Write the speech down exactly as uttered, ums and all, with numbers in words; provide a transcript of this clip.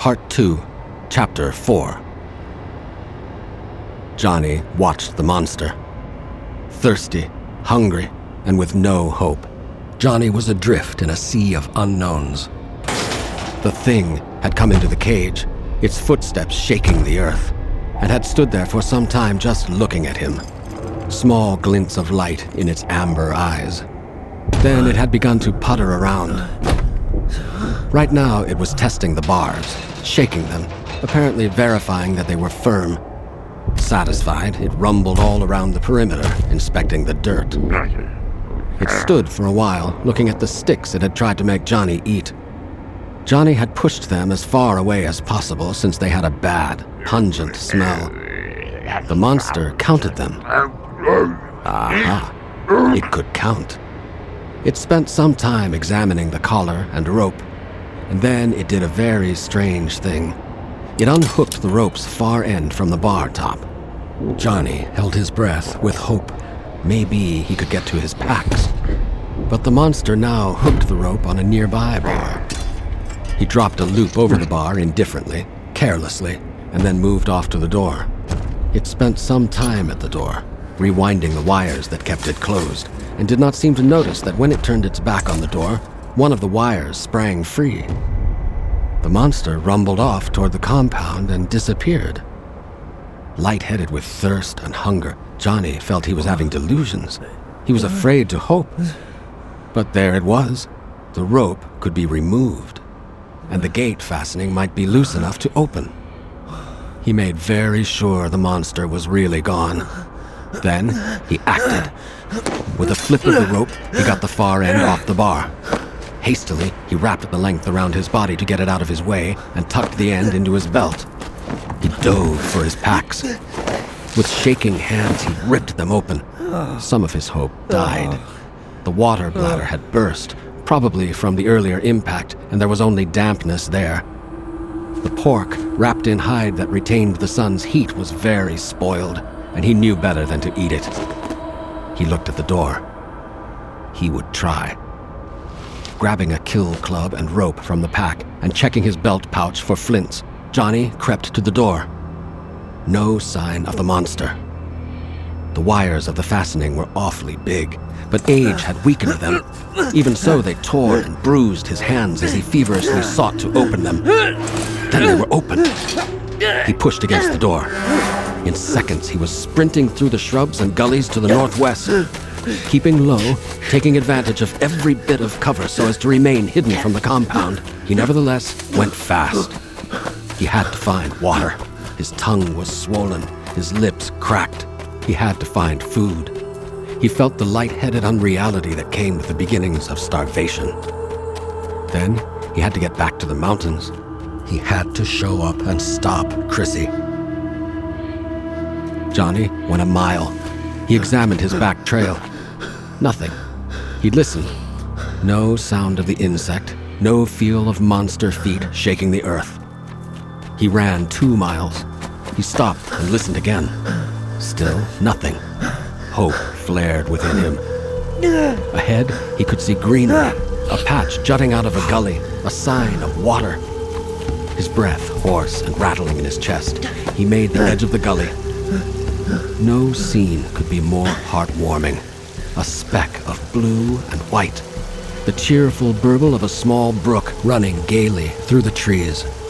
Part two, Chapter four. Johnny watched the monster. Thirsty, hungry, and with no hope, Johnny was adrift in a sea of unknowns. The thing had come into the cage, its footsteps shaking the earth, and had stood there for some time just looking at him. Small glints of light in its amber eyes. Then it had begun to putter around. Right now it was testing the bars, shaking them, apparently verifying that they were firm. Satisfied, it rumbled all around the perimeter, inspecting the dirt. It stood for a while, looking at the sticks it had tried to make Johnny eat. Johnny had pushed them as far away as possible since they had a bad, pungent smell. The monster counted them. Aha, it could count. It spent some time examining the collar and rope, and then it did a very strange thing. It unhooked the rope's far end from the bar top. Johnny held his breath with hope. Maybe he could get to his packs. But the monster now hooked the rope on a nearby bar. He dropped a loop over the bar indifferently, carelessly, and then moved off to the door. It spent some time at the door, rewinding the wires that kept it closed, and did not seem to notice that when it turned its back on the door, one of the wires sprang free. The monster rumbled off toward the compound and disappeared. Lightheaded with thirst and hunger, Johnny felt he was having delusions. He was afraid to hope. But there it was. The rope could be removed, and the gate fastening might be loose enough to open. He made very sure the monster was really gone. Then he acted. With a flip of the rope, he got the far end off the bar. Hastily, he wrapped the length around his body to get it out of his way and tucked the end into his belt. He dove for his packs. With shaking hands, he ripped them open. Some of his hope died. The water bladder had burst, probably from the earlier impact, and there was only dampness there. The pork, wrapped in hide that retained the sun's heat, was very spoiled, and he knew better than to eat it. He looked at the door. He would try. Grabbing a kill club and rope from the pack and checking his belt pouch for flints, Johnny crept to the door. No sign of the monster. The wires of the fastening were awfully big, but age had weakened them. Even so, they tore and bruised his hands as he feverishly sought to open them. Then they were open. He pushed against the door. In seconds, he was sprinting through the shrubs and gullies to the northwest. Keeping low, taking advantage of every bit of cover so as to remain hidden from the compound, he nevertheless went fast. He had to find water. His tongue was swollen, his lips cracked. He had to find food. He felt the light-headed unreality that came with the beginnings of starvation. Then he had to get back to the mountains. He had to show up and stop Chrissy. Johnny went a mile. He examined his back trail. Nothing. He listened. No sound of the insect, no feel of monster feet shaking the earth. He ran two miles. He stopped and listened again. Still nothing. Hope flared within him. Ahead, he could see greenery, a patch jutting out of a gully, a sign of water. His breath hoarse and rattling in his chest, he made the edge of the gully. No scene could be more heartwarming. A speck of blue and white. The cheerful burble of a small brook running gaily through the trees.